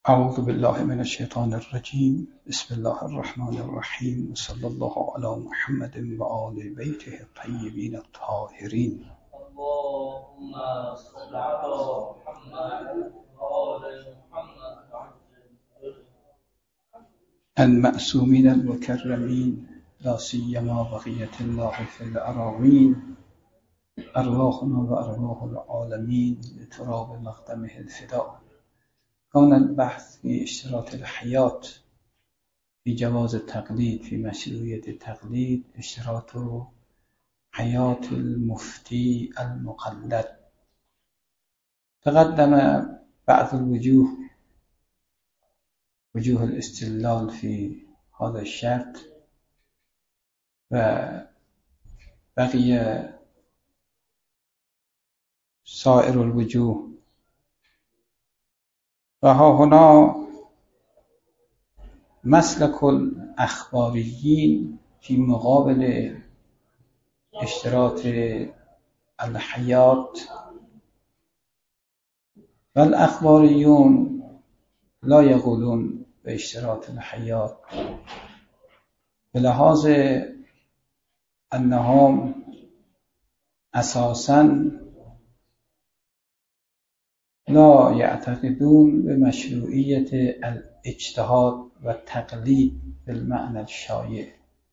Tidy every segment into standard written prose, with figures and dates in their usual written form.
اعوذ بالله من الشیطان الرجیم بسم الله الرحمن الرحیم صلی الله علی محمد و آل بیته الطیبین الطاهرین. اللهم صل على محمد وآل محمد المعصومین المکرمین لا سیما بقیة الله فی الأراضین ارواحنا و ارواح العالمین لتراب مقدمه الفداء. كان البحث في اشتراط الحياة في جواز التقليد، في مشروعية التقليد، اشتراط حياة المفتي المقلد. تقدم بعض الوجوه، وجوه الاستدلال في هذا الشرط، وبقي سائر الوجوه. وها هنا مسلك الأخباريين في مقابل اشتراط الحياة. والأخباريون لا يقولون باشتراط الحياة بلحاظ أنهم أساساً لا يعتقدون بمشروعية الاجتهاد والتقليد بالمعنى الشائع،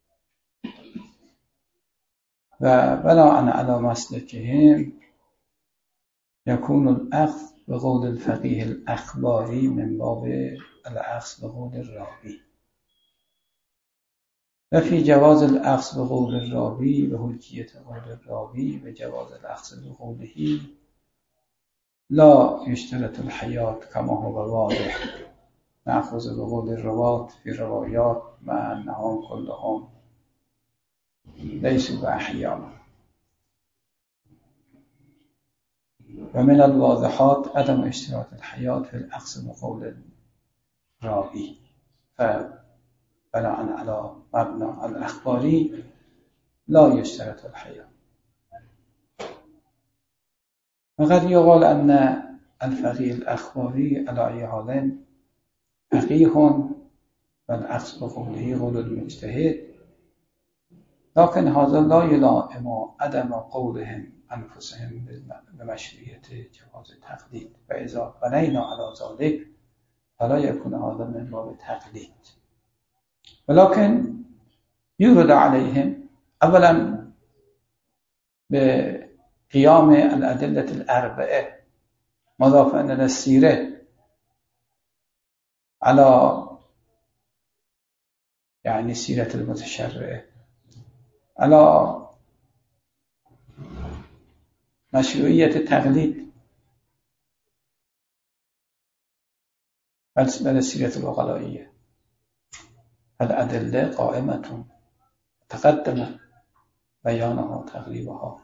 وبناء على مسلكهم يكون الأخذ بقول الفقيه الأخباري من باب الأخذ بقول الراوي. وفي جواز الأخذ بقول الراوي وحجية قول الراوي وجواز الأخذ بقوله لا يشترط الحياة كما هو واضح، نأخذ بقول الرواة في الروايات مع أنهم كلهم ليسوا بأحياء. ومن الواضحات عدم اشتراط الحياة في الأخذ بقول الراوي، فبناء على مبنى الأخباري لا يشترط الحياة. وقد يقال أن الفقيه الأخباري على أي حال فقيه والأخذ بقوله قول المجتهد، لكن هذا لا يلائم عدم قولهم أنفسهم بمشروعية جواز التقليد. فإذا بنينا على ذلك فلا يكون هذا من باب التقليد، ولكن يرد عليهم أولا بقيام الأدلة الأربعة، مضافا إلى السيرة، على يعني سيرة المتشرع، على مشروعية التقليد، بل السيرة الوغلائية. الأدلة قائمة تقدم بيانها وتغليبها.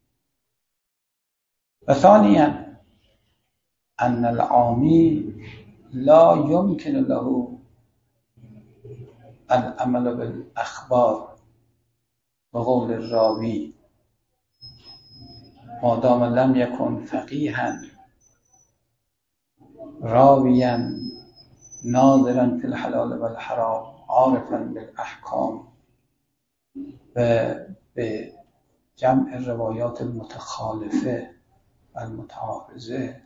وثانيا أن العامي لا يمكن له العمل بالأخبار بقول الراوي ما دام لم يكن فقيها راويا ناظرا في الحلال والحرام عارفا بالأحكام بجمع الروايات المتخالفة المتعارضة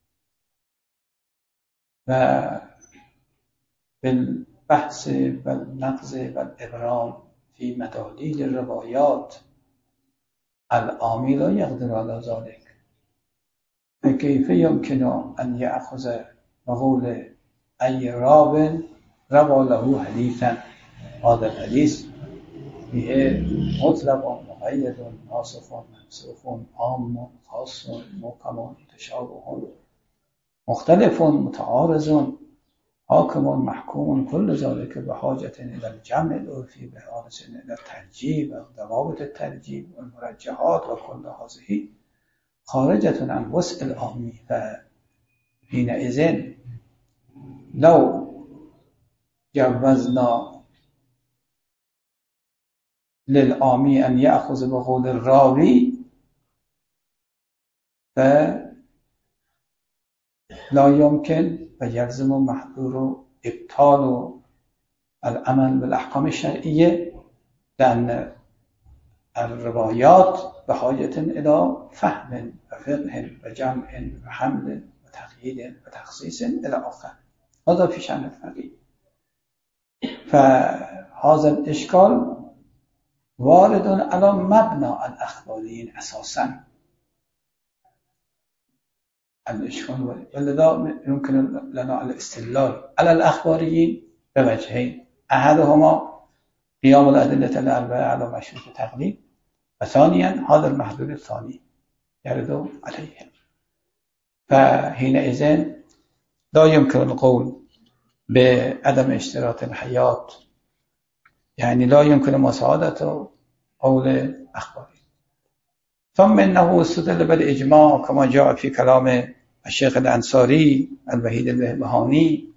وبالبحث والنقض والإبرام في مداليل الروايات. العامي لا يقدر على ذلك، فكيف يمكن أن يأخذ بقول أي راو روى له حديثا، هذا الحديث فيه مطلق مقيد ناسخ منسوخ عام خاص محكم متشابه مختلف متعارض حاكم محكوم، كل ذلك بحاجة إلى الجمع العرفي، بحاجة إلى الترجيب وضوابط الترجيب والمرجحات، وكل هذه خارجة عن وسع العامي. فحينئذ لو جوزنا للعامي أن يأخذ بقول الراوي فلا يمكن و یلزم محظور ابطال العمل بالاحکام الشرعیه لأن الروايات بحاجة إلى فهم وفقه وجمع وحمل وتقييد وتخصيص إلى آخر. هذا في شأن الفقيه. فهذا الإشكال وارد على مبنى الأخباريين أساسا. الإشكال وارد، ولذا يمكن لنا الاستدلال على الأخباريين بوجهين: أحدهما قيام الأدلة الأربعة على مشروط التقليد، وثانيا هذا المحدود الثاني يرد عليهم. فحينئذ لا يمكن القول بعدم اشتراط الحياة، يعني لا يمكن مساعدة قول أخباري. ثم إنه استدل بالإجماع كما جاء في كلام الشيخ الأنصاري الوحيد البهبهاني،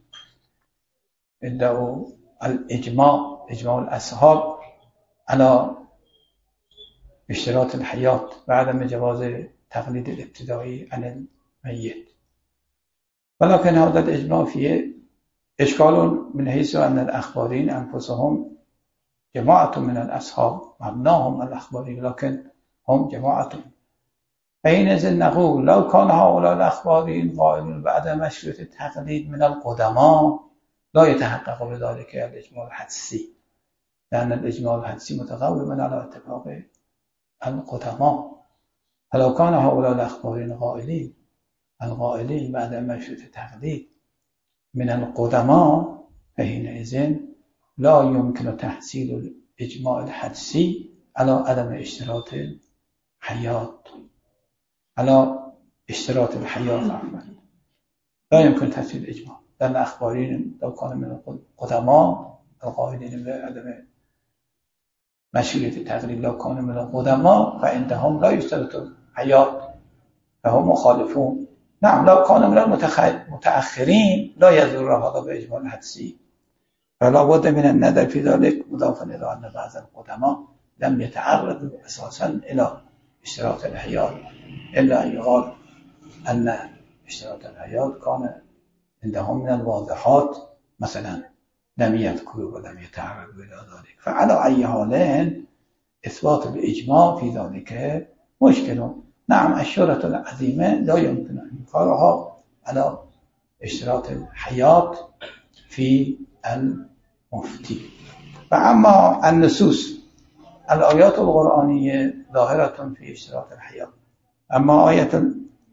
إنه الإجماع إجماع الأصحاب على اشتراط الحياة وعدم جواز تقليد الابتدائي عن الميت. ولكن هذا الإجماع فيه إشكال من حيث أن الأخبارين أنفسهم جماعة من الأصحاب، مبناهم الأخباري، لكن هم جماعة. حينئذ نقول لو كان هؤلاء الأخبارين قائلون بعدم مشروط التقليد من القدماء لا يتحقق بذلك الإجماع الحدسي، لأن الإجماع الحدسي متقوم على اتفاق القدماء. فلو كان هؤلاء الأخبارين القائلين بعدم مشروط التقليد من القدماء فحينئذ لا يمكن تحصيل الإجماع الحدسي على عدم اشتراط الحياة، على اشتراط الحياة لا يمكن تحصيل الإجماع، لأن الأخبارين لو كانوا من القدماء القائلين بعدم مشروط التقليد لو كانوا من القدماء فعندهم لا يشترط الحياة، فهم مخالفون. نعم لو كانوا من المتأخرين لا يضر هذا بإجماع الحدسي، فلا بد من النظر في ذلك، مضافا إلى أن بعض القدماء لم يتعرضوا أساسا إلى اشتراط الحياة، إلا أن يقال أن اشتراط الحياة كان عندهم من الواضحات مثلا لم يذكروا ولم يتعرضوا إلى ذلك. فعلى أي حال إثبات الإجماع في ذلك مشكل. نعم الشورة العظيمة لا يمكن إنكارها على اشتراط الحياة في المفتي. فأما النصوص الآيات القرآنية ظاهرة في اشتراط الحياة. أما آية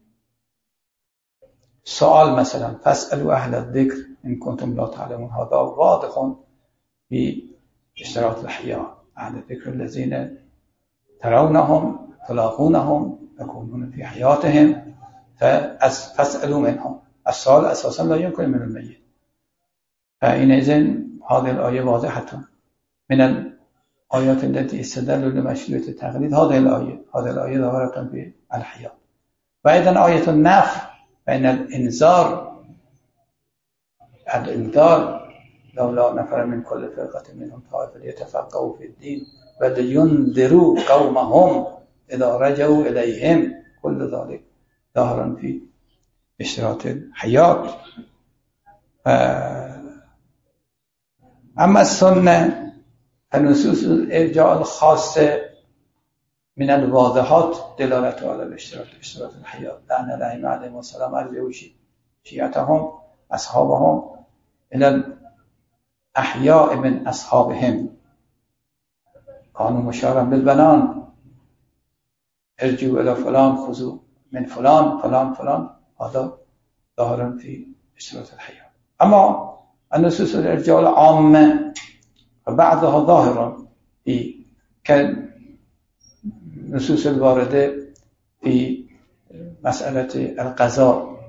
سؤال مثلا فاسألوا أهل الذكر إن كنتم لا تعلمون، هذا واضح في اشتراط الحياة. أهل الذكر الذين ترونهم تلاقونهم يكونون في حياتهم فاسألوا منهم. السؤال أساسا لا يمكن من الميت. فحينئذ هذه الآية واضحة من الآيات التي استدلوا لمشروعية التقليد. هذه الآية ظاهرة في الحياة. وأيضا آية النفي، فإن الإنذار لولا نفر من كل فرقة منهم طائفة ليتفقهوا في الدين ولينذروا قومهم إذا رجعوا إليهم، كل ذلك ظاهرا في اشتراط الحياة. أما السنة فنصوص الإرجاء الخاصة من الواضحات دلالة على اشتراط الحياة، لأن الأئمة عليهم السلام أرجعوا شيعتهم أصحابهم إلى الأحياء من أصحابهم، كانوا مشارا بالبنان، ارجعوا إلى فلان خذوا من فلان فلان فلان، هذا ظاهرا في اشتراط الحياة. أما النصوص الإرجاء العامة فبعضها ظاهرا في كالنصوص الواردة في مسألة القضاء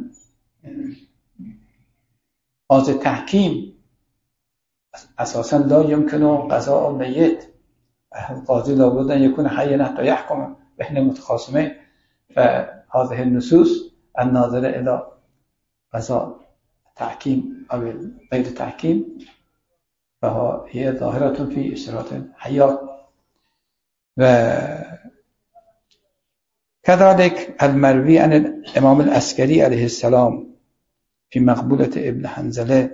هذا التحكيم أساسا لا يمكن قضاء الميت، القاضي لابد أن يكون حيا حتى يحكم بين متخاصمين. فهذه النصوص الناظرة إلى قضاء التحكيم أو غير التحكيم فهي ظاهرة في اشتراط الحياة. وكذلك المروي عن الإمام العسكري عليه السلام في مقبولة ابن حنظلة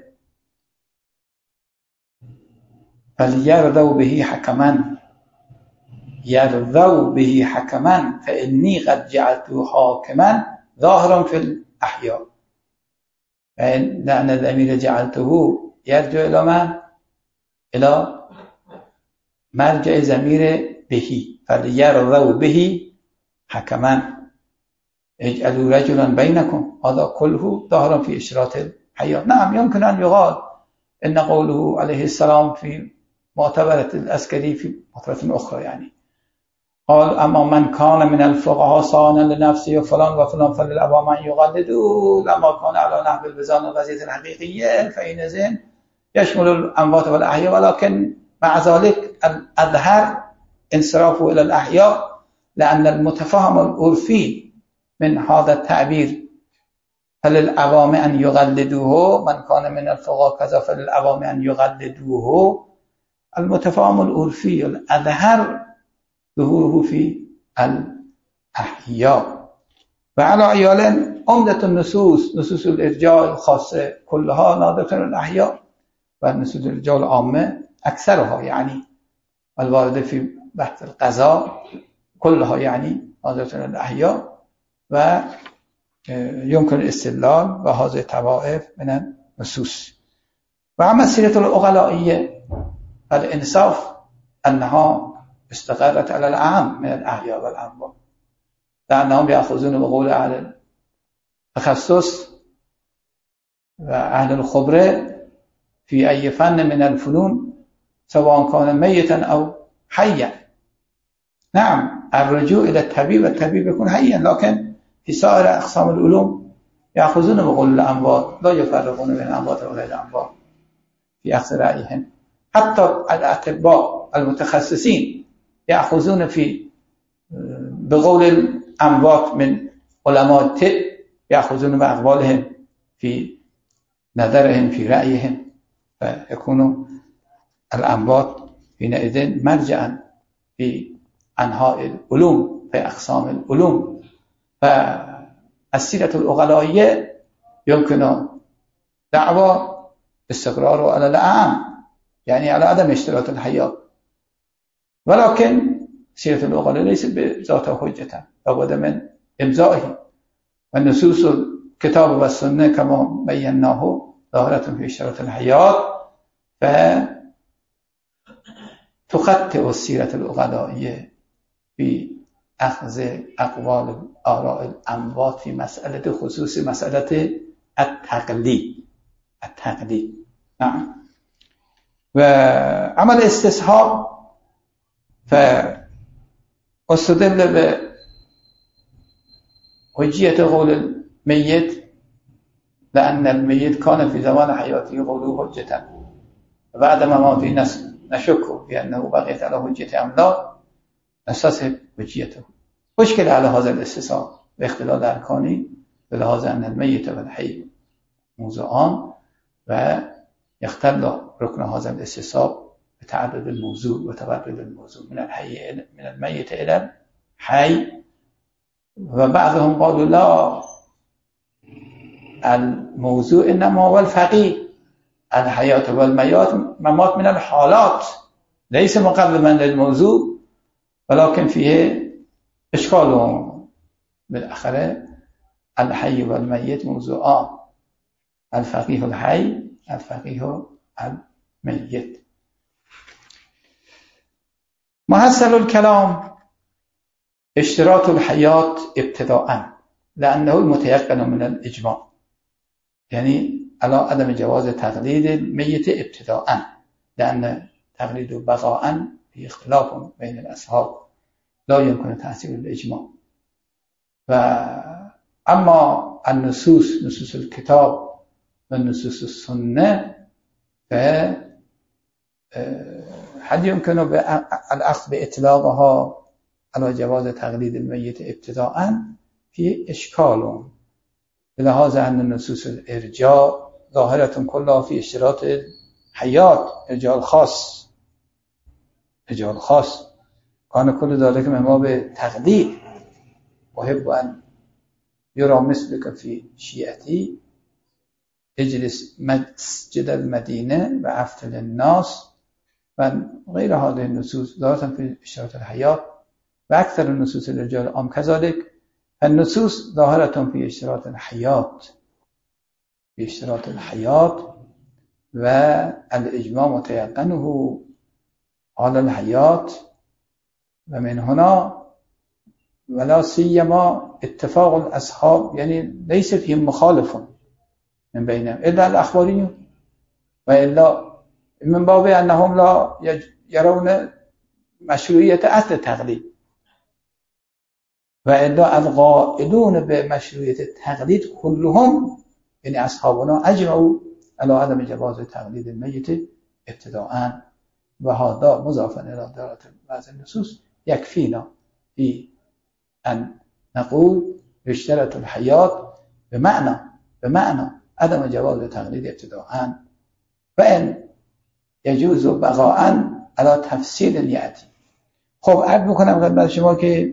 فليرضوا به حكما يرضوا به حكما فإني قد جعلته حاكما ظاهرا في الأحياء. لأن الضمير جعلته يرجع إلى من؟ إلى مرجع ضمير به. فليرضوا به حكما اجعلوا رجلا بينكم هذا كله ظاهرا في إشارات الحياة. نعم يمكن أن يقال إن قوله عليه السلام في معتبرة العسكري في معتبرة أخرى يعني قال أما من كان من الفقهاء صانا لنفسه وفلان وفلان فللأبا من يقلده لما كان على نحو البزان الغزية الحقيقية فإنذن يشمل الأموات والأحياء. ولكن مع ذلك الأظهر انصرافه إلى الأحياء لأن المتفهم العرفي من هذا التعبير فللأبام أن يقلدوه من كان من الفقهاء كذا فللأبام أن يقلدوه المتفهم العرفي الأظهر ظهوره في الأحياء. وعلى عيال عمدة النصوص نصوص الإرجاء الخاصة كلها نادرة الأحياء ونصوص الإرجاء العامة أكثرها يعني الواردة في بحث القضاء كلها يعني نادرة الأحياء ويمكن الاستدلال بهذه الطوائف من النصوص. وأما السيرة العقلائية الإنصاف أنها استقرت على العام من الأحياء والأموات لأنهم يأخذون بقول أهل التخصص وأهل الخبرة في أي فن من الفنون سواء كان ميتا أو حيا. نعم الرجوع إلى الطبيب والطبيب يكون حيا لكن في سائر أقسام العلوم يأخذون بقول الأموات لا يفرقون بين الأموات وغير الأموات في أخذ رأيهم. حتى الأطباء المتخصصين يأخذون في بقول الأموات من علماء الطب يأخذون بأقوالهم في نظرهم في رأيهم فيكون الأموات حينئذ مرجعا في أنحاء العلوم في أقسام العلوم. فالسيرة العقلائية يمكن دعوى استقراره على العام يعني على عدم اشتراط الحياة ولكن سيرة العقلاء ليست بذات حجة لابد من إمضائه والنصوص الكتاب والسنة كما بيناه ظاهرة في اشتراط الحياة فتخطئ السيرة العقلائية بأخذ أقوال آراء الأموات في مسألة خصوص مسألة التقليد. نعم. وعمل استصحاب فاستدل بحجية قول الميت لأن الميت كان في زمان حياته قوله حجة بعد مماته نشك بأنه بقيت على حجة أم لا نستصحب حجيته. مشكلة على هذا الاستصحاب باختلاف أركانه بلحاظ أن الميت والحي موضوعان ويختل ركن هذا الاستصحاب بتعدد الموضوع وتبدل الموضوع من الميت إلى الحي. وبعضهم قالوا لا الموضوع إنما هو الفقيه الحياة والممات من الحالات ليس مقدما للموضوع ولكن فيه إشكال بالآخرة الحي والميت موضوعان الفقيه الحي الفقيه الميت. محصل الكلام اشتراط الحياة ابتداءً لأنه المتيقن من الإجماع يعني على عدم جواز تقليد الميت ابتداءً لأن تقليد بقاءً في اختلاف بين الأصحاب لا يمكن تأثير الإجماع. أما نصوص الكتاب والنصوص السنة فهل يمكن الأخذ بإطلاقها على جواز تقليد الميت ابتداءً في إشكال بلحاظ أن النصوص الإرجاء ظاهرة كلها في اشتراط الحياة إرجاء الخاص كان كل ذلك من باب تقليد. أحب أن يرى مثلك في شيعتي اجلس مسجد المدینه و افتل الناس و غیر هذه النصوص ظاهرة في اشتراط الحیات و اکثر النصوص الرجال عام كذلك. النصوص ظاهرة في اشتراط الحیات و الاجماع متيقنه على الحیات و من هنا ولا سيما اتفاق الاصحاب يعني ليس فيهم مخالف من بينهم الا الاخباريون و الا من باب انهم لا يرون مشروعیت اصل تقلید و الا القائلون به مشروعیت تقلید كلهم یعنی اصحابنا اجمعوا على عدم جواز تقلید المیت ابتداء و هذا مضافا الى دلالة بعض النصوص يكفينا في ان نقول اشترط الحیات بمعنى عدم جواز تقلید ابتداء و ان يجوز بقاء على تفصیل یأتی. خب عرض بکنم خدمت شما که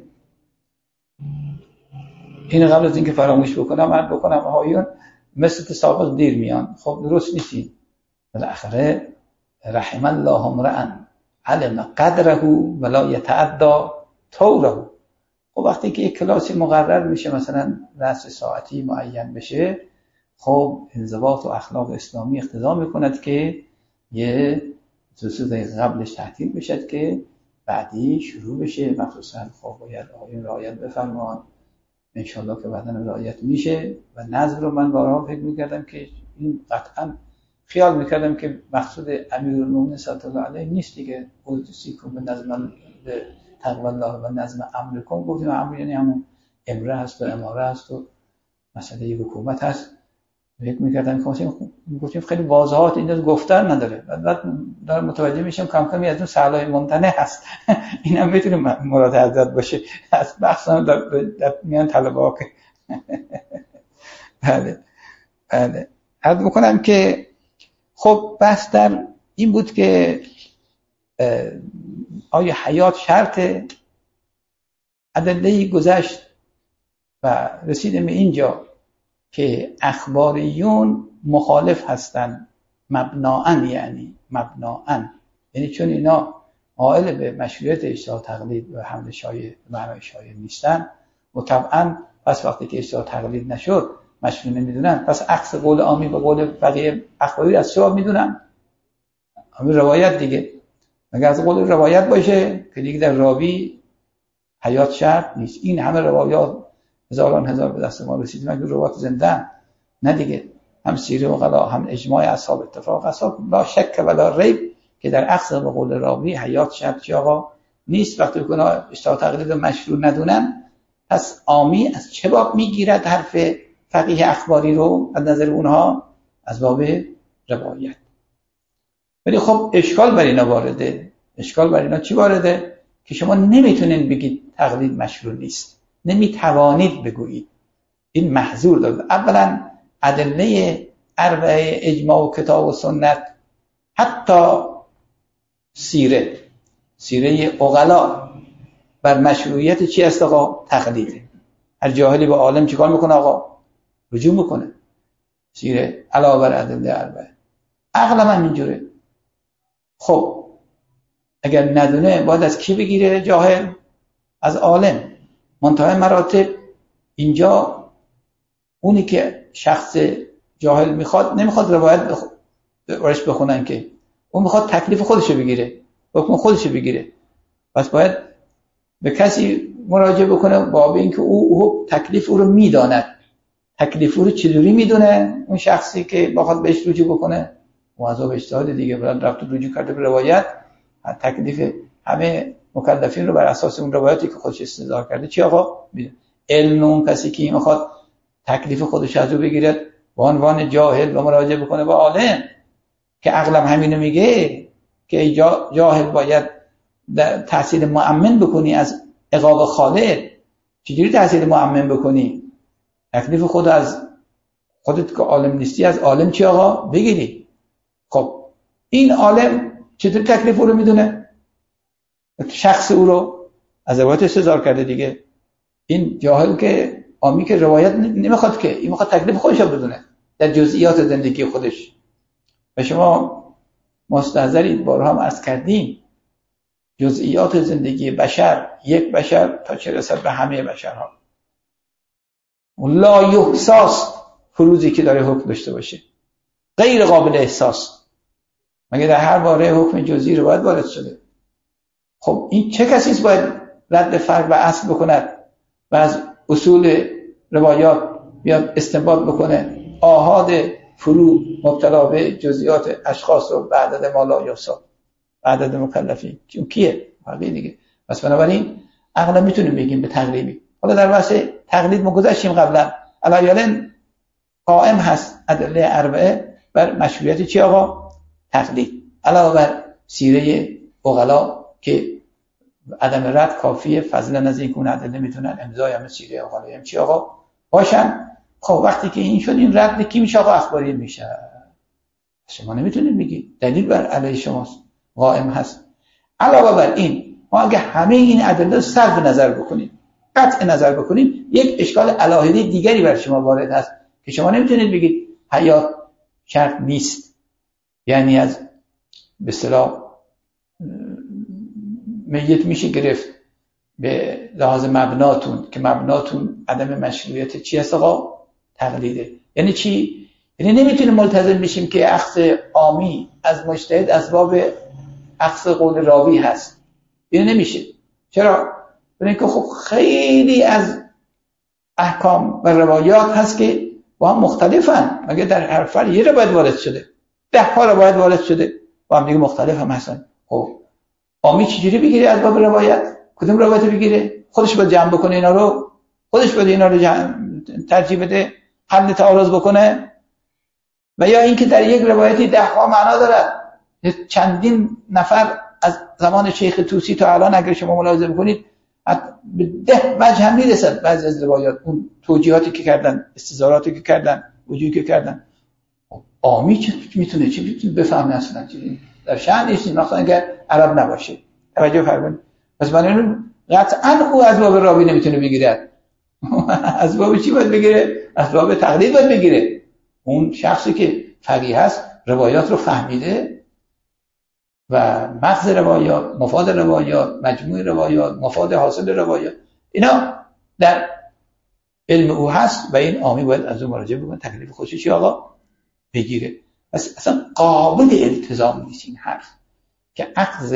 این قبل از اینکه فراموش بکنم عرض بکنم آقایون مثل سابق دیر میان. خب درست نیستین. بالاخره رحم الله امرأ علم قدره ولا يتعدى طوره. خب وقتی که یک کلاسی مقرر میشه مثلا درس ساعتی معین بشه، خب انضباط و اخلاق اسلامی اقتضا میکند که یه خصوصا قبلش تعطیل بشد که بعدی شروع بشه. مخصوصا خب باید آقایون رعایت بفرمان انشالله که بعداً رعایت میشه. و نظم رو من بارها فکر میکردم که این قطعا خیال میکردم که مقصود امیرالمومنین صلی الله علیه نیست دیگه، اوصیکم به نظم تقوی الله و نظم امرکم. گفتیم امر یعنی همون امره هست و اماره هست و مسئله حکومت هست. فکر میکردم که گفتیم خیلی واضحات این گفتن نداره. بعد دارم متوجه میشم کم کمی از اون سهلای ممتنع هست. اینم میتونه مراد حضرت باشه. از بحثم در میان طلبه ها که بله عرض میکنم که خب بحث در این بود که آیا حیات شرطه؟ ادله‌ای گذشت و رسیدیم به اینجا که اخباریون مخالف هستن مبناً، یعنی چون اینا قائل به مشروعیت اشتراط تقلید و حمل شایع معنای شایع نیستن و طبعا پس وقتی که اشتراط تقلید نشد مشروع نمیدونن، پس عکس قول عامی و قول بقیه اخباری از چه میدونن؟ همین روایت دیگه. اگر از قول روایت باشه که دیگه در راوی حیات شرط نیست. این همه روایات هزار به دست ما رسید مگر روایت زنده نه دیگه. هم سیره و غلا هم اجماع اصحاب اتفاق اصحاب لا شک ولا ریب که در عکس قول راوی حیات شرط چی آقا نیست. وقتی که اونا اشتراط تقلید مشروع ندونن پس عامی از چه باب میگیرد حرف فقیه اخباری رو از نظر اونها؟ از باب روایت. ولی خب اشکال بر اینا وارده. اشکال بر اینا چی وارده؟ که شما نمیتونین بگید تقلید مشروع نیست، نمیتوانید بگویید. این محظور داره. اولا ادله اربعه اجماع و کتاب و سنت، حتی سیره عقلا بر مشروعیت چی است آقا؟ تقلیده. هر جاهلی با عالم چیکار میکنه آقا؟ رجوع میکنه. سیره علاوه بر ادله اربعه عقل من اینجوره. خب اگر ندونه باید از کی بگیره؟ جاهل؟ از عالم. منتهی مراتب اینجا اونی که شخص جاهل نمیخواد روایت ورش بخونن که اون میخواد تکلیف خودشو بگیره، حکم خودشو بگیره. پس باید به کسی مراجعه بکنه با اینکه او تکلیف او رو میداند. تکلیف او رو چجوری میدونه؟ اون شخصی که بخواد بهش رجوع بکنه موضوع اجتهاد دیگه، برای رفت رجوع کرده به روایت، تکلیف همه مکلفین رو بر اساس اون روایتی که خودش استدلال کرده چی آقا میدونه. علم اون کسی که میخواد تکلیف خودش از او بگیره با عنوان جاهل و مراجعه بکنه با عالم که عقلم همینو میگه که جاهل باید تحصیل مؤمن بکنی از عقاب خالق. چجوری تحصیل مؤمن بکنی؟ تکلیف خود از خودت که عالم نیستی از عالم چی آقا بگیری. خب این عالم چطور تکلیف او رو میدونه؟ شخص او رو از روایت استدلال کرده دیگه. این جاهل که عامی که روایت نمیخواد که این میخواد تکلیف خودش رو بدونه، در جزئیات زندگی خودش. و شما مستحضرید، بارها هم عرض کردیم، جزئیات زندگی بشر، یک بشر تا چه رسد به همه بشرها، لا یحساس فروزی که داره حکم داشته باشه، غیر قابل احساس، مگه در هر باره حکم جزئی رو باید وارد شده. خب این چه کسیست باید رد فرع و اصل بکند و از اصول روایات بیاد استنباط بکنه آحاد فرو مبتلا به جزئیات اشخاص رو به عدد ما لا یحصی، عدد مکلفین، چون کیه؟ فرقی دیگه. پس بنابراین عقلا میتونیم بگیم به تقریبی. حالا در بحث تقلید ما گذاشتیم قبلا، علایالن قائم هست ادله اربعه بر مشروعیت چی آقا؟ تقلید، علاوه بر سیره عقلا که عدم رد کافیه، فضلا از این که اون ادله میتونن امضای هم سیره عقلا هم چی آقا باشن. خب وقتی که این شد، این رد کی میشه آقا؟ اخباری میشه. شما نمیتونید بگید، دلیل بر علیه شماست، قائم هست. علاوه بر این، ما اگه همه این ادله صرف نظر بکنیم، قطع نظر بکنیم، یک اشکال الهی دیگری بر شما وارد هست که شما نمیتونید بگید حیات شرط نیست، یعنی از به اصطلاح میت میشه گرفت به لحاظ مبناتون که مبناتون عدم مشروعیت چی هست آقا؟ تقلیده. یعنی چی؟ یعنی نمیتونیم ملتزم بشیم که اخذ عامی از مجتهد اسباب اخذ قول راوی هست. این نمیشه. چرا؟ برای اینکه خب خیلی از احکام و روایات هست که با هم مختلفن، مگه در هر فرع یه روایت وارد شده، 10 روایت وارد شده با هم دیگه مختلف هم هستن. خب عامی چجوری بگیره اسباب روایت؟ کدوم روایت بگیره؟ خودش باید جمع بکنه اینا رو، خودش باید اینا رو ترجیح بده، حل تعارض بکنه. و یا اینکه در یک روایتی 10 معنا دارد، چندین نفر از زمان شیخ طوسی تا الان اگر شما ملاحظه بکنید به 10 وجه هم میرسد بعضی از روایات، اون توجیهاتی که کردن، استظهاراتی که کردن، وجوهی که کردن. عامی چه میتونه بفهمه؟ اصلا در شأن نیست، مثلا اگر عرب نباشه. توجه فرمایید. پس بنابراین قطعا او اسباب راوی نمیتونه بگیره. اسباب چی باید بگیره؟ اسباب تقلید باید بگیره. اون شخصی که فقیه هست، روایات رو فهمیده و مغز روایات، مفاد روایات، مجموع روایات، مفاد حاصل روایات، اینا در علم او هست و این عامی باید از اون مراجعه بکنه، تکلیف خودش چی آقا بگیره. پس اصلا قابل التزام نیست این حرف که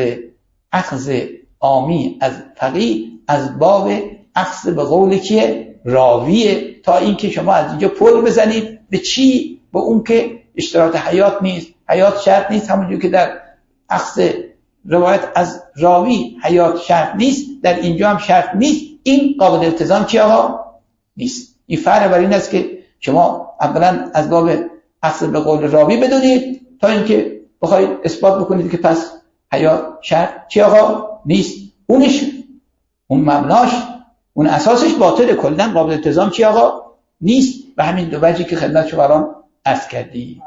اخذ عامی از فقیه از باب اخذ به قول کیه؟ راویه، تا اینکه شما از اینجا پل بزنید به چی؟ به اون که اشتراط حیات نیست، حیات شرط نیست، همونجور که در اخذ روایت از راوی حیات شرط نیست، در اینجا هم شرط نیست. این قابل التزام چی آقا؟ نیست. این فرق بر این است که شما اولا از باب اخذ به قول راوی بدونید تا اینکه بخواید اثبات بکنید که پس حیات شرط چی آقا؟ نیست. اون مبناش، اون اساسش باطله، کلا قابل التزام چی آقا؟ نیست. و همین دو وجهی که خدمت شما الان عرض کردی.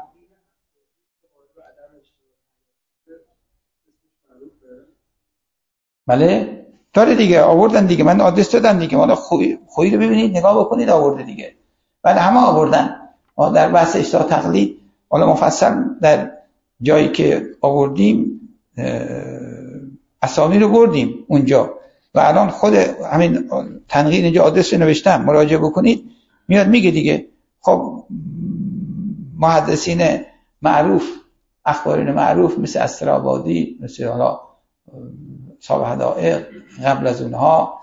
بله داره دیگه، آوردن دیگه، من آدرس دادم دیگه، حالا خویی رو ببینید، نگاه بکنید، آورده دیگه. بعد همه آوردن. ما در بحث اشتراط تقلید حالا مفصل در جایی که آوردیم اسامی رو بردیم اونجا و الان خود همین تنقیح اینجا آدرس نوشتم، مراجعه بکنید، میاد میگه دیگه. خب محدثین معروف، اخبارین معروف مثل استرابادی، مثل حالا صاحب حدائق، قبل از اونها،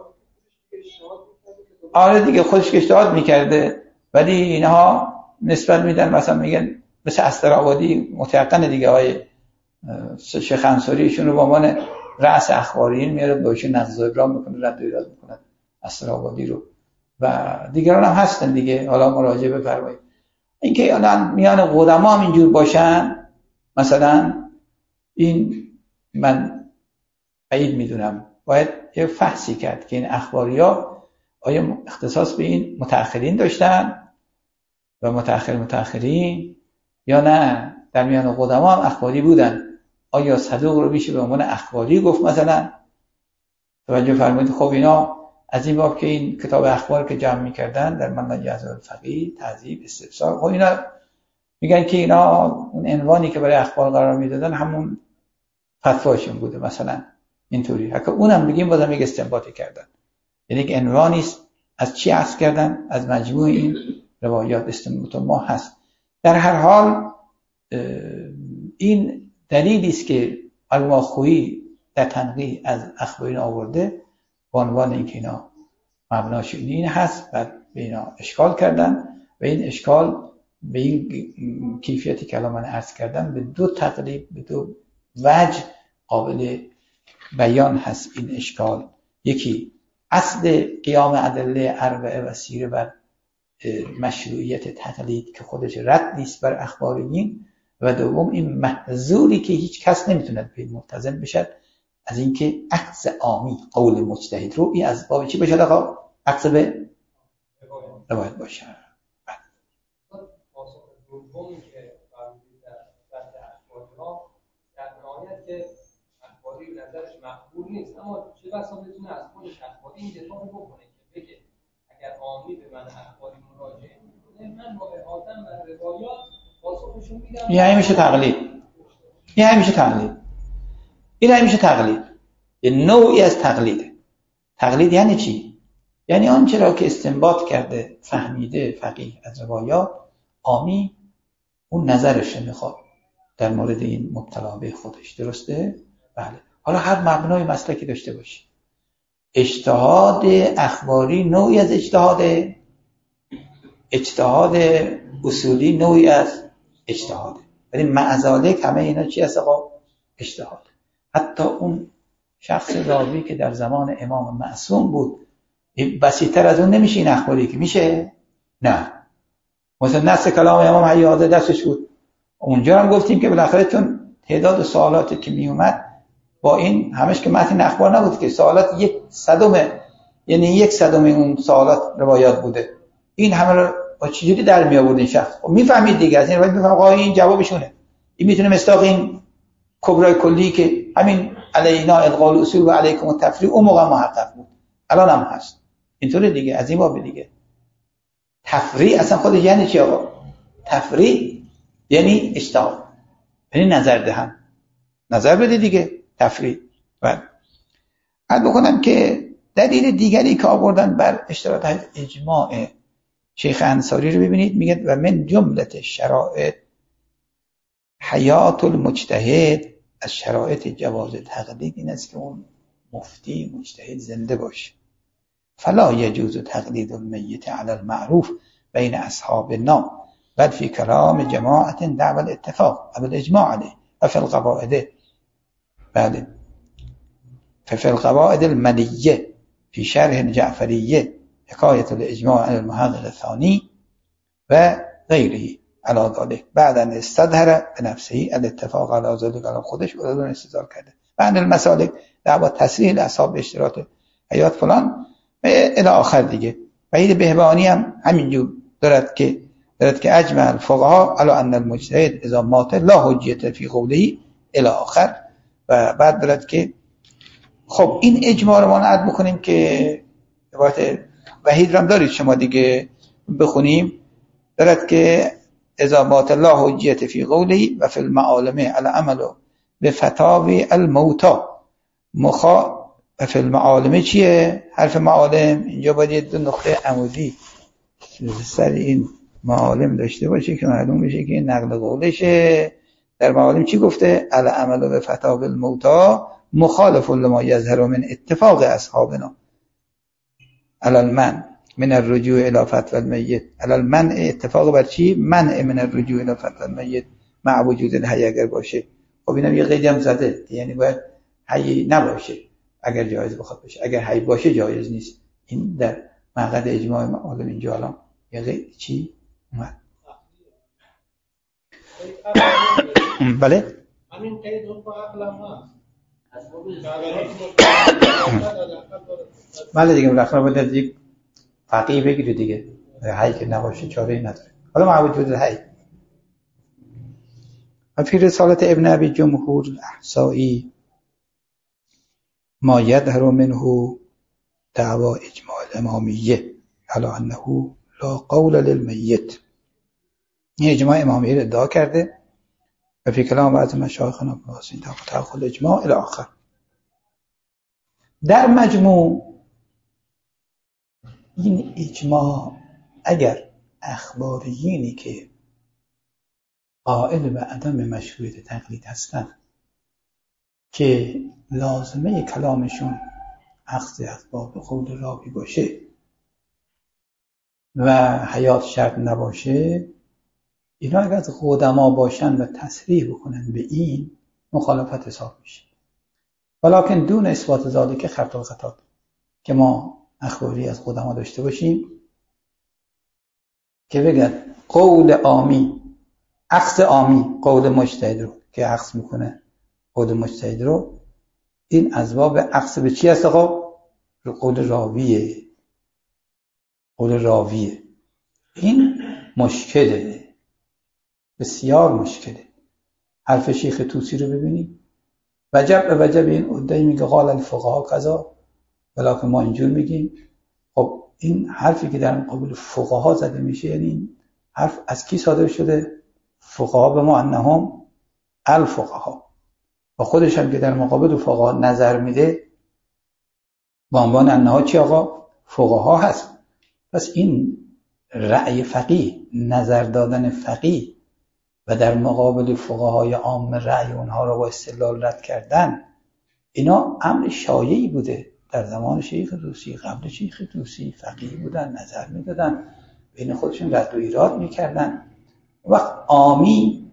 آره دیگه خودش که اجتهاد میکرده، ولی اینها نسبت میدن، مثلا میگن مثل استرابادی متيقن دیگه، های شیخ انصاریشون رو به عنوان رأس اخبارین میاره، بهشون نقض و ابرام میکنه، رد و ایراد میکنن استرابادی رو و دیگران هم هستن دیگه. حالا مراجعه بفرمایید. اینکه الان میان قدما هم اینجور باشن، مثلا این من بعید میدونم، باید یه فحصی کرد که این اخباریا آیا اختصاص به این متأخرین داشتن و متأخرین یا نه در میان قدما هم اخباری بودن. آیا صدوق رو میشه به عنوان اخباری گفت مثلا؟ توجه فرمایید. خب اینا از این باب که این کتاب اخبار که جمع می‌کردن در منهج الفقیه تعذیب استفسار، خب اینا میگن که اینا اون عنوانی که برای اخبار قرار میدادن همون فتواشون بوده مثلا اینطوری. حتی اونم بگیم بازم یک استنباطی کردن، یعنی یک عنوانی است از چی عکس کردن؟ از مجموع این روایات. استنباط ما هست. در هر حال این دلیلی است که الماخویی در تنقیح از اخبارین آورده با عنوان اینکه اینا مبناش این هست و به اینا اشکال کردن و این اشکال به این کیفیتی که الان من عرض کردم به دو تقریب، به دو وجه قابل بیان هست این اشکال. یکی اصل قیام ادله اربعه و سیره بر مشروعیت تقلید که خودش رد نیست بر اخباریین، و دوم این محظوری که هیچ کس نمیتونه به ملتزم بشه از اینکه عکس عامی قول مجتهد رو این از باب چی بشه؟ آقا عکس به روایت باشه. پاسخ دومی که فرمودید در بحث اخبارها در نهایت که اخباری به نظرش مقبول نیست، اما چه بسا بتونه از خودش اخباری این دفاع بکنه که بگه اگر عامی به من اخباری مراجعه میکنه من با احاطه‌ام بر روایات پاسخشون میدم. این همیشه تقلید. این همیشه تقلید. یه نوعی از تقلیده. تقلید یعنی چی؟ یعنی آنچه را که استنباط کرده فهمیده فقیه از روایات، عامی اون نظرش میخواد در مورد این مبتلا به خودش. درسته؟ بله. حالا هر مبنای مسلکی داشته باشه. اجتهاد اخباری نوعی از اجتهاد اصولی نوعی از اجتهاده. ولی معذالک همه اینا چی هست آقا؟ اجتهاد. حتی اون شخص راوی که در زمان امام معصوم بود بسیط‌تر از اون نمیشه این اخباری که میشه؟ نه. مثلا نص کلام امام حیاض دستش بود. اونجا هم گفتیم که بالاخره چون تعداد سوالاتی که میومد با این همش که متن اخبار نبود که سوالات 1/100، یعنی 1/100 اون سوالات روایات بوده. این همه رو با چجوری در می آورد این شخص؟ خب میفهمید دیگه، از این باید میفهم آقا این جوابشونه. این میتونه مصداق این کبرای کلی که همین علینا القول اصول و علیکم التفریع اون موقع محقق بود، الان هم هست. اینطوره دیگه. از این باب دیگه تفریع اصلا خود یعنی چی آقا؟ تفریع یعنی اجتهاد، یعنی نظر دهن، نظر بده دیگه. تفریع. و عرض بکنم که دلیل دیگری که آوردن بر اشتراط اجماع شیخ انصاری رو ببینید، میگه و من جملت شرائط حیات المجتهد، از شرایط جواز تقلید این است که اون مفتی مجتهد زنده باشه. فلا یجوز تقلید المیت علی المعروف بین اصحابنا بل فی کلام جماعت دعوى الاتفاق او الاجماع علیه و فی القواعد. بله. ففي القواعد الملیه فی شرح جعفریه حکایت الاجماع علی المحقق الثانی و غیره علی ذلك بعد ان استظهر بنفسه الاتفاق علی ذلك، الان خودش بدون استدلال کرده. بعد المسالک دعوی تصریح اصحاب اشتراط حیات فلان و الی آخر دیگه. وحید بهبهانی هم همینجور دارد که اجمع الفقهاء علی ان المجتهد اذا مات لا حجیت فی قوله الی آخر. و بعد دارد که خب این اجماع رو ما نقد بکنیم که روایت وحید هم دارید شما دیگه بخونیم. دارد که اذا مات لا حجیت فی قوله و فی المعالم العمل بفتاوی الموتى و فی المعالم چیه؟ حرف معالم اینجا باید یه دو نقطه عمودی سر این معالم داشته باشه که معلوم بشه که این نقل قولشه. در معالم چی گفته؟ العمل بفتاوی الموتى مخالف لما یظهر من اتفاق اصحابنا علی المنع من الرجوع الى فتوى المیت. علی المنع اتفاق بر چی؟ منع من الرجوع الى فتوى المیت مع وجود الحی اگر باشه. خب اینم یه قیدی هم زده، یعنی باید حی نباشه اگر جایز بخواد باشه، اگر حی باشه جایز نیست. این در مقعد اجماع معالم اینجا الان یه قید چی اومد؟ بله همین قید رو با عقل هم هست. بله دیگه بالاخره باید از یک فقیه بگیره دیگه، حی که نباشه چاره نداره. حالا مع وجود الحی. فی رسالت ابن ابی جمهور الاحصایی ما یظهر منه دعوا اجماع الامامیه علی انه لا قول للمیت. این اجماع امامیه رو ادعا کرده و فی کلام بعض مشایخنا بواسطه تأخذ اجماع الی آخر. در مجموع این اجماع اگر اخباریینی که قائل به عدم مشروعیت تقلید هستند که لازمه کلامشون اخذ اسباب قول راوی باشه و حیات شرط نباشه، اینا اگر از قدما باشن و تصریح بکنن به این مخالفت حساب میشه. ولکن دون اثبات ذالک خط الخطا که ما اخباری از قدما داشته باشیم که بگن قول عامی، اخذ عامی قول مجتهد رو که اخذ میکنه قول مجتهد رو، این اسباب اخذ به چی هست آقا؟ قول راویه. قول راویه. این مشکله، بسیار مشکله. حرف شیخ طوسی رو ببینید، وجب به وجب این ادعی میگه قال الفقها کذا، ولکن ما اینجور میگیم. خب این حرفی که در مقابل فقها زده میشه، یعنی این حرف از کی صادر شده؟ فقها به ما انهم الفقها، و خودش هم که در مقابل فقها نظر میده با عنوان انها چی آقا؟ فقها هست. پس این رأی فقیه، نظر دادن فقیه و در مقابل فقهای عام رأی اونها را با استدلال رد کردن، اینا امر شایعی بوده در زمان شیخ طوسی. قبل شیخ طوسی فقیه بودن، نظر میدادن، بین خودشون رد و ایراد میکردن. وقت عامی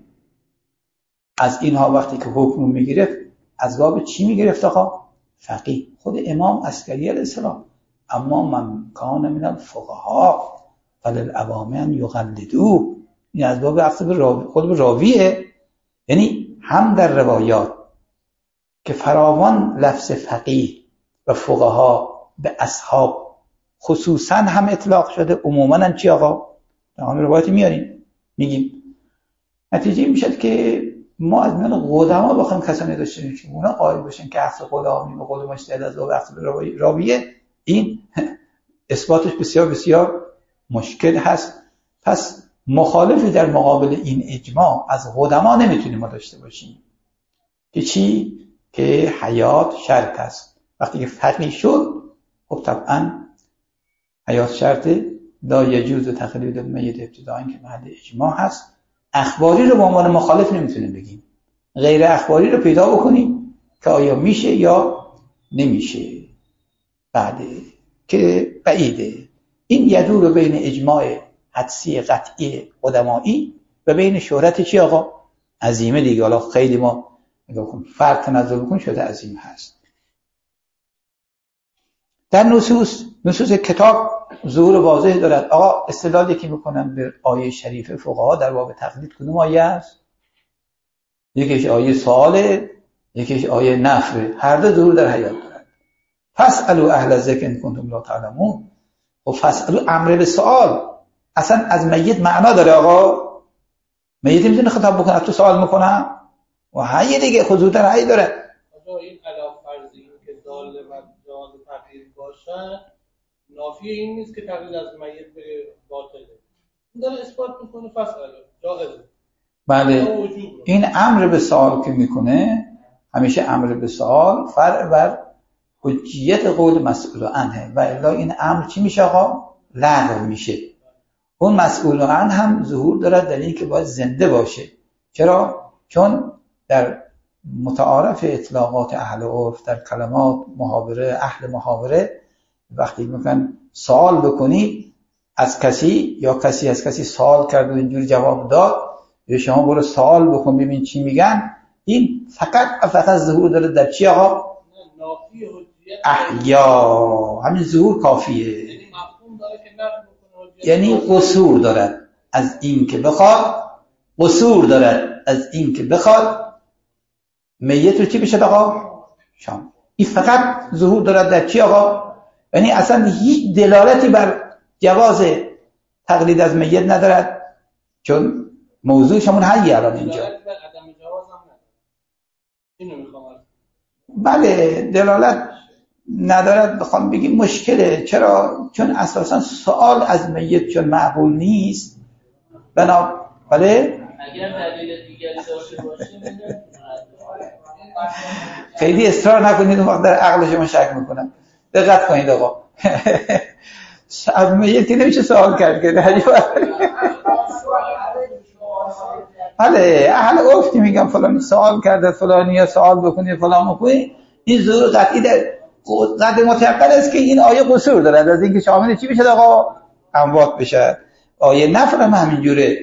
از اینها وقتی که حکم میگرفت از باب چی میگرفت آقا؟ فقیه. خود امام عسکری علیه السلام اما من کان من الفقها فللعوام ان یقلدوا، این از باب اخذ به راوی، خود به راویه. یعنی هم در روایات که فراوان لفظ فقیه و فقها به اصحاب خصوصا هم اطلاق شده، عموما هم چی آقا؟ در همین روایتی میاریم میگیم. نتیجه میشد که ما از من قدما بخوایم کسانی داشته باشیم اونا قائل باشن که اخذ قول عامی و قول مجتهد از باب اخذ به راویه، این اثباتش بسیار بسیار مشکل هست. پس مخالفی در مقابل این اجماع از قدما نمیتونیم ما داشته باشیم که چی؟ که حیات شرط است. وقتی که فقیه شد خب طبعا حیات شرط لا یجوز تقلید المیت ابتداء که محل اجماع هست. اخباری رو به عنوان مخالف نمیتونیم بگیم، غیر اخباری رو پیدا بکنیم که آیا میشه یا نمیشه. بعد که بعیده این یدور بین اجماع حدسی قطعی قدمایی و بین شهرت چی آقا؟ عظیمه دیگه. حالا خیلی ما فرق تنظر بکن شده عظیم هست. در نصوص کتاب ظهور واضح دارد. آقا استدلالی که میکنن به آیه شریف فقها در باب تقلید کدوم آیه است؟ یکیش آیه سواله، یکیش آیه نفره، هر دو ظهور در حیات دارد. فاسألوا اهل الذکر ان کنتم لا تعلمون. و فاسألوا امر به سوال اصلا از میت معنا داره آقا؟ میت میتونه خطاب بکنه تو سوال میکنم و حی دیگه خودت در حی داره. آقا این علاوه فرضی که دال و جواز تقلید باشه نافی این نیست که تقلید از میت به باطله. این داره اثبات میکنه فاسألوا جائزه. بله این امر به سوال که میکنه همیشه امر به سوال فرع بر حجیت قول مسئول عنه و الا این امر چی میشه آقا؟ لغو میشه. اون مسئول عنه هم ظهور دارد در این که باید زنده باشه. چرا؟ چون در متعارف اطلاقات اهل عرف در کلمات محاوره اهل محاوره وقتی میگن سوال بکنی از کسی یا کسی از کسی سوال کرد و اینجوری جواب داد یا شما برو سوال بکن ببین چی میگن، این فقط ظهور داره در چی آقا؟ نافی حجیت احیا. همین ظهور کافیه. یعنی مفهوم داره که نفی بکنه حجیت، یعنی قصور دارد از این که بخواد، قصور دارد از این که بخواد میت رو چی بشه آقا؟ شام. این فقط ظهور دارد در چی آقا؟ یعنی اصلا هیچ دلالتی بر جواز تقلید از میت ندارد چون موضوعشمون حیه الان اینجا. دلالت بر عدم جواز هم نداره. اینو میخوام. بله دلالت ندارد بخوام بگیم مشکله. چرا؟ چون اساسا سوال از میت چون معقول نیست بله اگر دلیل دیگری داشته باشه خیلی اصرار نکنید، اون وقت در عقل شما شک میکنم. دقت کنید آقا. از میت که نمیشه سوال کرد که بله اهل عرف میگم فلانی سوال کرده فلانی یا سوال بکنید فلان بکنید، این ظهور قطعی در قد متيقن است که این آیه قصور دارد از اینکه شامل چی بشه آقا؟ اموات بشه. آیه نفرم همینجوره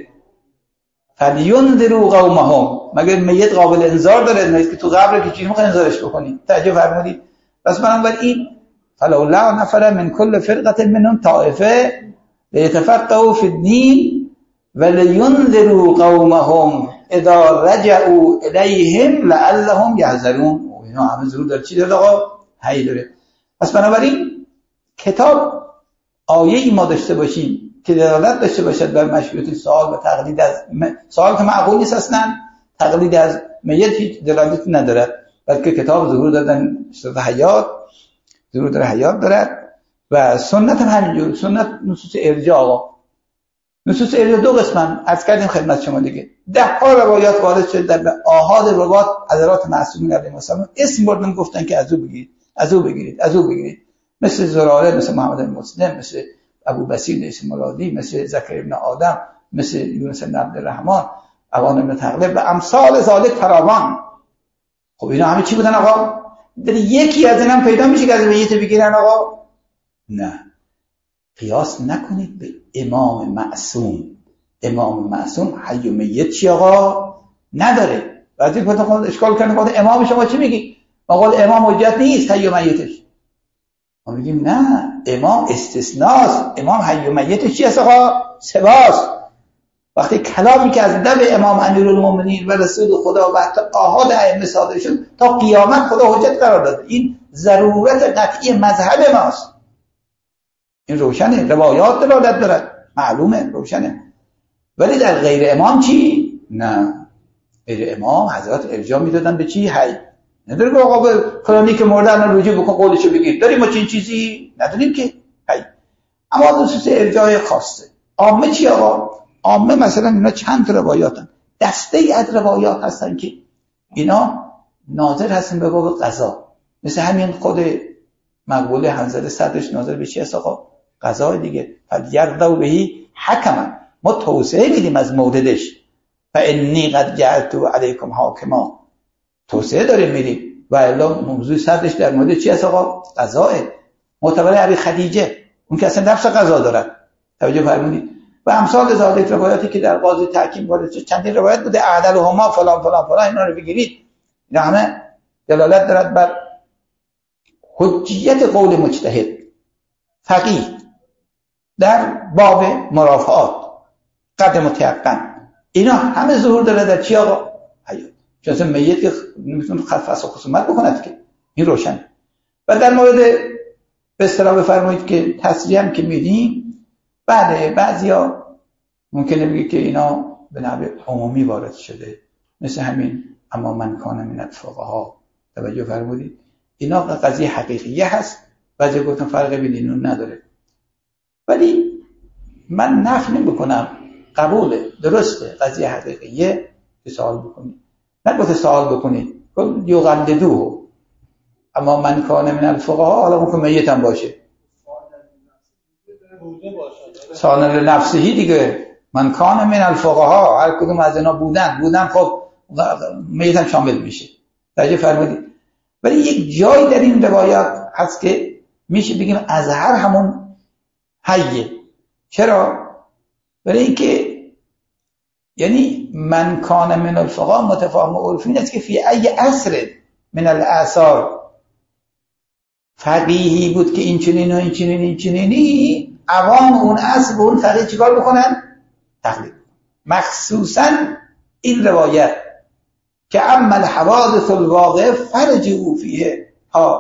فلینذروا قومهم، مگر میت قابل انذار داره؟ نه که تو قبر که چی میخوای انذارش بکنی؟ توجه فرمودید؟ پس بنابراین فلولا نفر من كل فرقه منهم طائفه ليتفقهوا في الدين ولينذروا قومهم اذا رجعوا اليهم لعلهم يحذرون. اینا همه ضرور داره. چی داره آقا؟ هی داره. پس بنابراین کتاب آیه‌ای ما داشته باشیم که دلالت داشته باشد بر مشروعیت سوال و تقلید از سوال که معقول نیست اصلا، تقلید از میت هیچ دلالتی ندارد، بلکه کتاب ظهور دادن حیات، ظهور داره حیات دارد و سنت هم همینجور. سنت نصوص ارجاء آقا، نصوص ارجاء دو قسمن از کردیم خدمت شما دیگه. 10 روایات وارد شد در آحاد روایات حضرات معصومین علیهم السلام اسم بردن گفتن که از او بگیرید، از او بگیرید، از او بگیرید، مثل زراره، مثل محمد بن مسلم، مثل ابو بصیر نیس مرادی، مثل زکریا ابن آدم، مثل یونس بن عبدالرحمن، عوان بن تغلب و امثال ذالک فراوان. خب اینا همه چی بودن آقا؟ در یکی از اینم پیدا میشه که از میت بگیرن آقا؟ نه. قیاس نکنید به امام معصوم. امام معصوم حی و میت چی آقا؟ نداره. بعضی وقتا اشکال کنه امام شما چی میگی؟ ما قول امام حجت نیست حی و میتش. ما میگیم نه، امام استثناست. امام حی و میتش چی است آقا؟ سواست. وقتی کلامی که از لب امام امیرالمومنین و رسول خدا و حتی آحاد ائمه صادر شد تا قیامت خدا حجت قرار داد. این ضرورت قطعی مذهب ماست. این روشنه، روایات دلالت دارد، معلومه، روشنه. ولی در غیر امام چی؟ نه، غیر امام حضرات ارجاع میدادن به چی؟ حی. نداره که آقا به فلانی که مرده الان رجوع بکن قولشو بگیر. داریم ما چین چیزی نداریم که حی. اما نصوص ارجاع خاصه. عامه چی آقا؟ عامه مثلا اینا چند روایاتن، دسته ای از روایات هستن که اینا ناظر هستن به باب قضا. مثل همین خود مقبوله حنظله صدرش ناظر به چی هست آقا؟ قضا دیگه. فلیرضوا بهی حکما، ما توسعه میدیم از موردش. فانی قد جعلت علیکم حاکما، توسعه داریم میدیم. و الا موضوع صدرش در مورد چی هست آقا؟ قضاه. معتبر ابی خدیجه، اون که اصلا نفس قضا دارد. توجه فرمودید؟ و امثال ذالک روایاتی که در قاضی تحکیم وارد شد، چندین روایت بوده، اعدلهما فلان فلان فلان، اینا رو بگیرید. اینا همه دلالت دارد بر حجیت قول مجتهد فقیه در باب مرافعات قدر متیقن. اینا همه ظهور داره در چی آقا؟ حیات. چون اصلا میت که نمیتونه فسخ و خصومت بکند که، این روشن. و در مورد به اصطلاح بفرمایید که تصریح هم که میدیم، بله بعضیا ممکنه بگه که اینا به نحو عمومی وارد شده، مثل همین اما من کان من الفقها. توجه فرمودید؟ اینا قضیه حقیقیه هست. بعضی گفتن فرقی بین اینا نداره. ولی من نفی نمی‌کنم، قبوله، درسته، قضیه حقیقیه که سوال بکنید. نه گفت سوال بکنید، گفت یقلدوه. اما من کان من الفقها، حالا ممکن میت هم باشه. سانل نفسهی دیگه، من کان من الفقها، هر کدوم از اینا بودن خب میت هم شامل میشه. توجه فرمودید؟ ولی یک جایی در این روایات هست که میشه بگیم ازهر همون حیه. چرا؟ برای اینکه یعنی من کان من الفقها متفاهم عرفی است که فی ای عصر من الاثار فقیهی بود که این چنین و این چنین این چنینی، عوام اون اصل به اون فقیه چیکار بکنن؟ تقلید. مخصوصا این روایت که اما الحوادث الواقع فرجعوا فیه.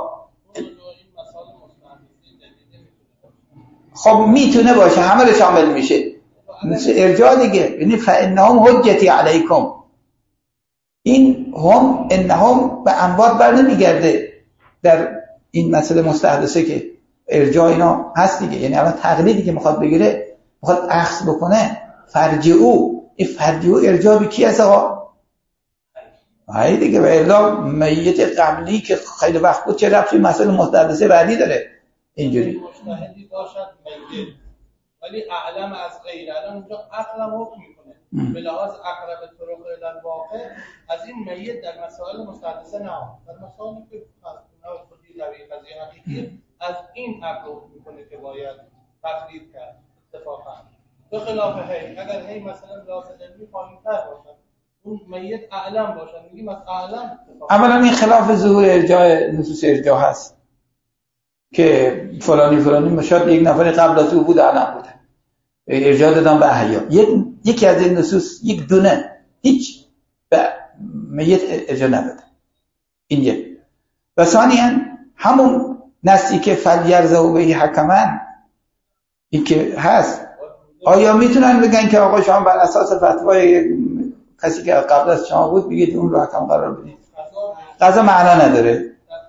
خب میتونه باشه، همه رو شامل میشه، مثل ارجاع دیگه. یعنی فانهم حجتی علیکم، این هم انهم به اموات بر نمیگرده در این مسئله مستحدثه که ارجاع اینا هست دیگه. یعنی الان تقلیدی که میخواد بگیره، میخواد اخذ بکنه فرجعو، این فرجعو ارجاع به کی هست آقا؟ هایی دیگه. و الا میت قبلی که خیلی وقت بود چه ربطی مسئله مستحدثه بعدی داره؟ اینجوری مجتهدی باشد میت ولی اعلم از غیر، الان اونجا عقلم حکم میکنه به لحاظ اقرب طرق الواقع از این میت در مسائل مستحدثه نه، در مسائلی که خودی طبیعی قضیه حقیقی از این عقل حکم میکنه که باید تقلید کرد اتفاقا. به خلاف هی، اگر هی مثلا لازم علمی پایین‌تر باشد اون میت اعلم باشد، میگیم از اعلم. اولا این خلاف ظهور ارجاع نصوص ارجاع هست که فلانی مشاد یک نفر قبل از او بود اعلم بوده، ارجاع دادن به احیا. یکی از این نصوص یک دونه هیچ به میت ارجاع نداده. این یک. و ثانیاً همون نصی که فلیرزه به حکمن این که هست، آیا میتونن بگن که آقا شما بر اساس فتوای کسی که قبل از شما بود بگید اون رو حکم قرار بدید؟ قضا معنا نداره.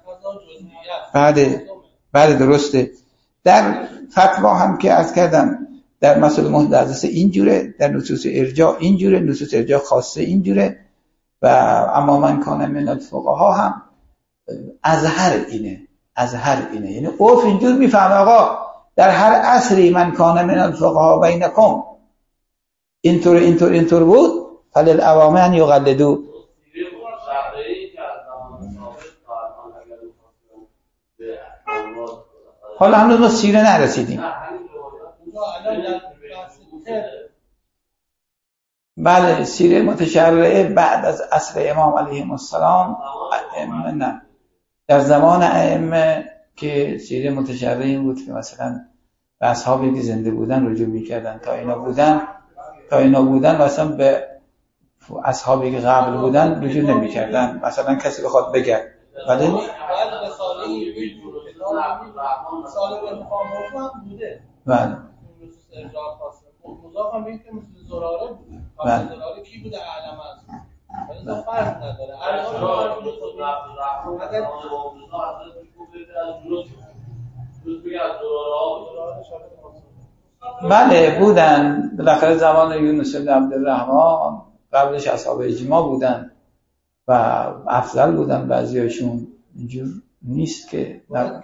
بعد درسته. در فتوا هم که عرض کردم در مسئله محدثه اینجوره، در نصوص ارجاع اینجوره، نصوص ارجاع خاصه اینجوره. و اما من کان من الفقها هم ازهر اینه. یعنی عرف اینجور میفهمه آقا در هر عصری من کان من الفقها بینکم اینطور بود فللعوامه ان یقلدوا. حالا هنوز ما سیره نرسیدیم. بله سیره متشرعه بعد از عصر امام علیهم السلام نه، در زمان ائمه که سیره متشرعه این بود که مثلا به اصحابی که زنده بودن رجوع می‌کردن، تا اینا بودن مثلا به اصحابی که قبل بودن رجوع نمی‌کردن. مثلا کسی بخواد بگه ولی بله مضاف هم بگید که مثل زراره بود. زراره کی بوده؟ اعلم است. ولی دا فرق نداره. بله بودن. بالاخره زمان یونس بن عبدالرحمن قبلش اصحاب اجماع بودن و افضل بودن بعضیاشون. اینجور نیست که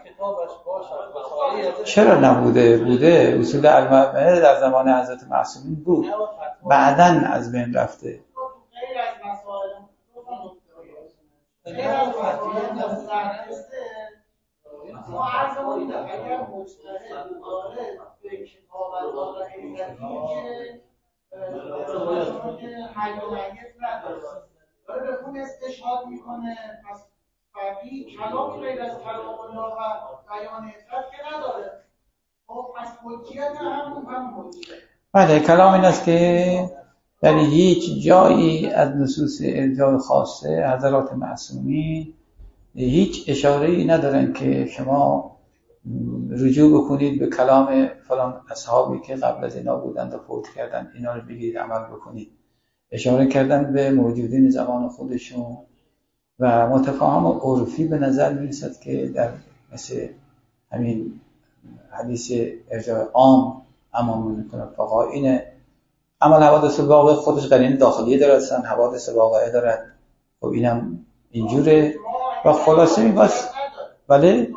چرا نبوده؟ بوده. اصول اربعه در زمان حضرت معصومین بود، بعدن از بین رفته. غیر از مسائل غیر از ما عرض کنید اگر مجتهد وارد به کتاب الله عزیزی که حی و میت نداره داره به خون استشهاد میکنه، پس فقیه کلامی غیر از کلام الله و بیان اطلاق که نداره. خب پس حجیت هم حجیت. بله کلام این است که در هیچ جایی از نصوص ارجاع خاصه حضرات معصومین هیچ اشاره‌ای ندارن که شما رجوع بکنید به کلام فلان اصحابی که قبل از اینا بودند و فوت کردن اینا رو بگید عمل بکنید. اشاره کردن به موجودین زمان خودشون و متفاهم و عرفی به نظر میرسد که در مثل همین حدیث ارجاع عام اما میکنه فقها اینه. عمل حوادث واقع خودش قرینه داخلیه داره، اصلا حوادث واقعه داره. خب اینم اینجوره و خلاصه میباست. بله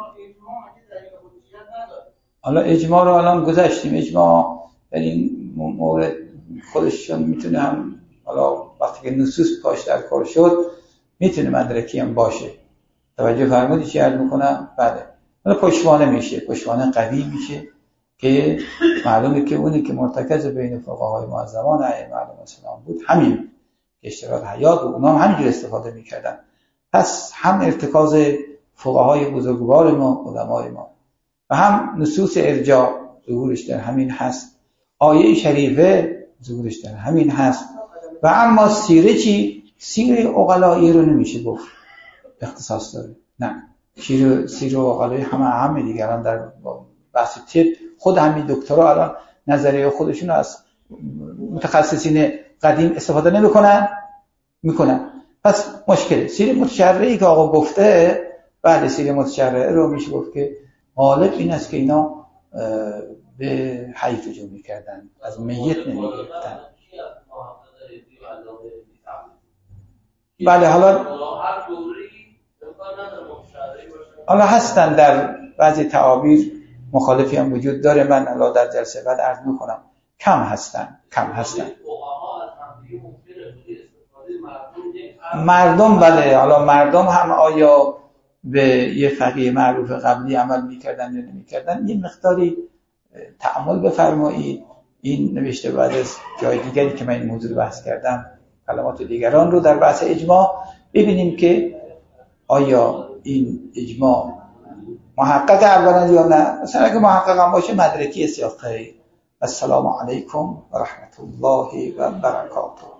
حالا اجماع رو الان گذشتیم. اجماع در این مورد خودشون میتونه هم حالا وقتی که نصوص پاش در کار شد میتونه مدرکی هم باشه. توجه فرمودی چی عرض میکنم؟ بله حالا پشتوانه میشه، پشتوانه قوی میشه که معلومه که اونی که مرتکز بین فقهای معظمان ائمه علیهم السلام بود همین اشتراط حیات بود، اونا هم همینجور استفاده میکردن. پس هم ارتکاز فقهای بزرگوار ما، علمای ما، و هم نصوص ارجاع ظهورش در همین هست، آیه شریفه ظهورش در همین هست. و اما سیره چی؟ سیره عقلایی رو نمیشه گفت اختصاص داره، نه. سیره عقلایی همه دیگران در بحث طب خود همین دکترها الان نظریه خودشون از متخصصین قدیم استفاده میکنن. پس مشکله. سیره متشرعی که آقا گفته و بعد سیر متشرعه رو میشه گفت که غالب این است که اینا به حی رجوع میکردن، از میت نمیگرفتن. بله حالا هستن در بعضی تعابیر مخالفی هم وجود داره، من حالا در جلسه بعد عرض میکنم. کم هستن مردم. بله حالا مردم هم آیا به یه فقیه معروف قبلی عمل میکردن یا نمیکردن، یه مقداری تأمل بفرمایید. این نوشته بعد از جای دیگری که من این موضوع بحث کردم، کلمات دیگران رو در بحث اجماع، ببینیم که آیا این اجماع محقق اولا یا نه. مثلا اگه محقق هم باشه مدرکی سیاقه. السلام علیکم و رحمت الله و برکاته.